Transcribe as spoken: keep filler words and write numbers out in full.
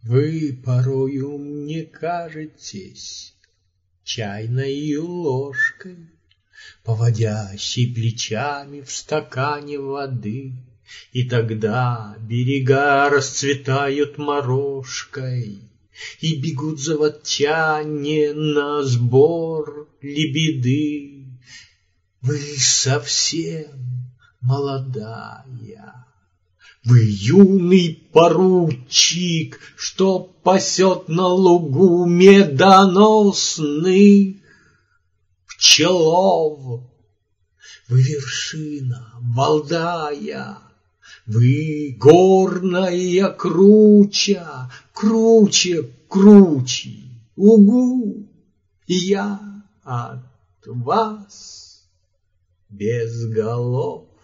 Вы порою мне кажетесь чайною ложкой, поводящей плечами в стакане воды, и тогда берега расцветают морожкой, и бегут заводчане на сбор лебеды. Вы совсем молодая, вы юный поручик, что пасет на лугу медоносных пчелов. Вы вершина Валдая, вы горная круча, круче, круче, угу, я от вас без голов.